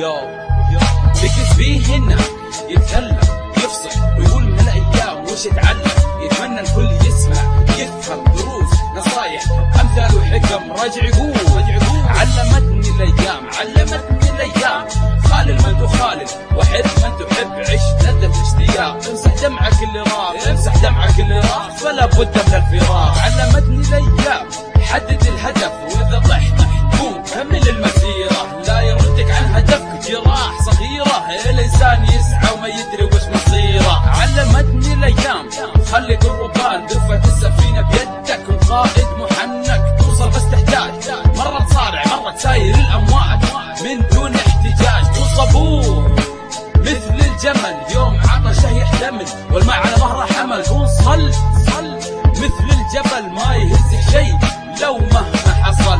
بكس بيه هنا يتكلم يفصل ويقول من الأيام وش اتعلم، يتمنى الكل يسمع يفهم دروس نصايح أمثال وحكم. رجع يقول علمتني الأيام خالل من تخالل وحب من تحب، عش لذة اشتياق. امسح دمعك اللي راح فلا بد من الفراق. علمتني الأيام حدد الهدف وإذا طحت قوم كمل المسيرة، لا يردك عن هدفك جراح صغيرة. الإنسان يسعى وما يدري وش مصيره. علمتني الأيام خليك الربان دفة السفينة بيدك والقائد محنك، توصل بس تحتاج مرة تصارع مرة تساير الأمواج من دون احتجاج. وصبور مثل الجمل يوم عطشه يحتمل والماء على ظهره حمل. وصل مثل الجبل ما يهزك شيء لو مهما حصل.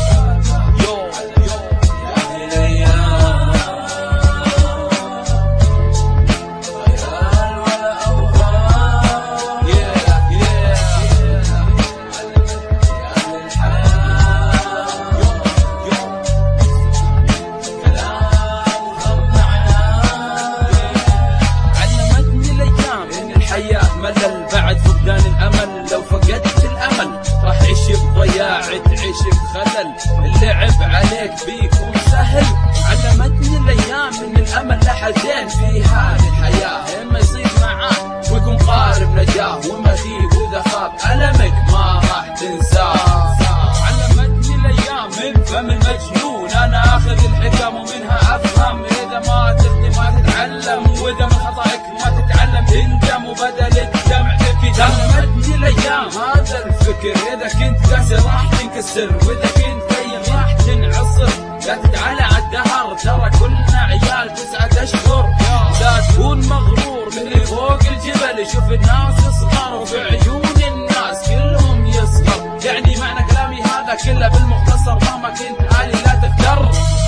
ملل بعد فقدان الأمل، لو فقدت الأمل راح تعيش بضياع تعيش بخلل. اللعب عليك بيكون سهل. علمتني الأيام من الأمل لحظين في هذه الحياة، إما يصير معاك ويكون قارب نجاه وما تيب وإذا خاب ألمك ما راح تنساه. علمتني الأيام من فم المجنون أنا آخذ الحكم ومنها أفهم، إذا ما تخدم ما تتعلم وإذا من خطأك ما تتعلم تندم وبدل الدمع تبكي دم. علمتني الأيام هذا الفكر، إذا كنت كسر راح تنكسر وإذا كنت كيم راح تنعصر. لا تتعالى عالدهر ترى كلنا عيال 9 أشهر. لا تكون مغرور من فوق الجبل، شوف الناس صغار وفي عيون الناس كلهم يصغر. يعني معنى كلامي هذا كله بالمختصر مهما كنت عالي لا تغتر.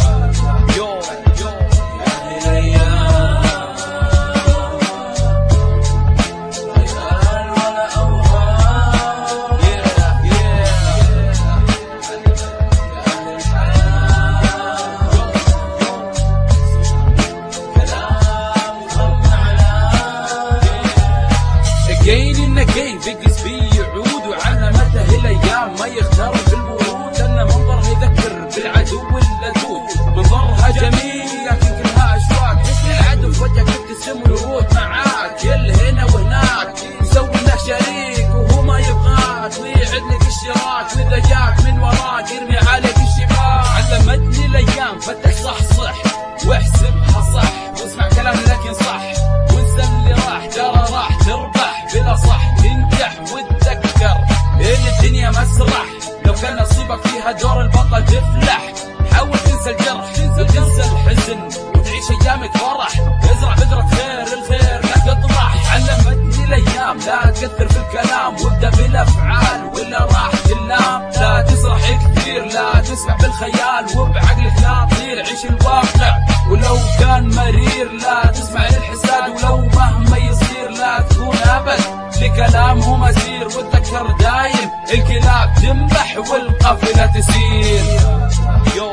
بقس بي يعود وعلمته الأيام ما يختار بالورود، أن منظر يذكر بالعدو اللدود. منظرها جميل لكن كلها أشواك، مثل العدو في وجهك تبتسم والورود معاك. كل هنا وهناك يسوي له شريك وهو ما يبغاك ويعد لك الشراك، وإذا جاك من وراك يرمي عليك الشباك. علمتني الأيام فتح صح واحسبها صح واسمع كلامي لكن صح، وانسى اللي راح ترى راح تربح بلا صح. تنجح وتذكر ان الدنيا مسرح، لو كان نصيبك فيها دور البطل تفلح. حاول تنسى الجرح وتنسى الحزن وتعيش ايامك فرح. ازرع بذرة خير الخير لا تطرح. علمتني الايام لا تكثر في الكلام وابدا بالافعال ولا راح تلام. لا تسرح كثير لا تسمع بالخيال وبعقلك لا تطير. عيش الواقع ولو كان مرير لا تسمع للحساد، ولو مهما يصير لا تكون ابد لكلامه مسير. وتذكر دايم الكلاب تنبح والقافلة تسير.